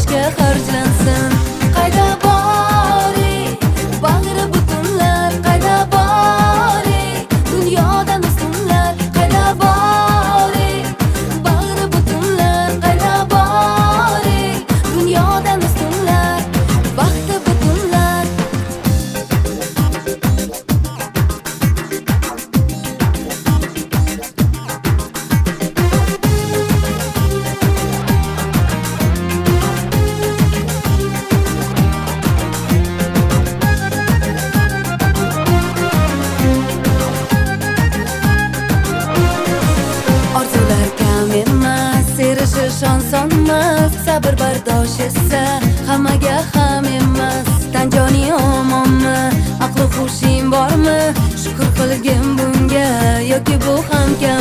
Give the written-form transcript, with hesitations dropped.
yashashga harjlansin. Qayda boring, bag'ri butunlar, qayda boring, dunyodan ustunlar, qayda boring, bag'ri butunlar, qayda boring, dunyodan ustunlar, baxti butunlar. Orzular kam emas, erishish oson emas, sabr bardosh esa hammaga ham emas. Tan joning omonmi, aql hushing bormi? Shukr qilgin bunga, yoki bu ham kam.